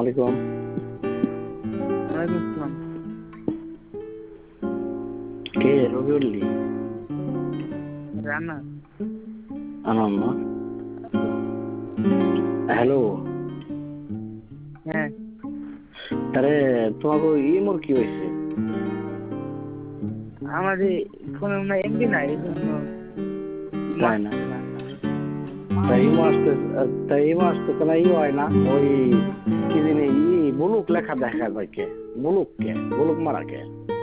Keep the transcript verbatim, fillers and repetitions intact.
আলাইকুম। ওয়ালাইকুম আসসালাম। কে রবিউল্লি? রানা। আনাম না? হ্যালো। হ্যাঁ। তারে তোমাকে ইমোর কি হয়েছে? আমার কোনো এমবি নাই এই জন্য তাই না? তাই ইমো আসতে তাই ইমো আসতে তাহলে ই হয় না, ওই কি জানি ই বুলুক লেখা দেখা যায় কে? বুলুক কে? বুলুক মারা কে?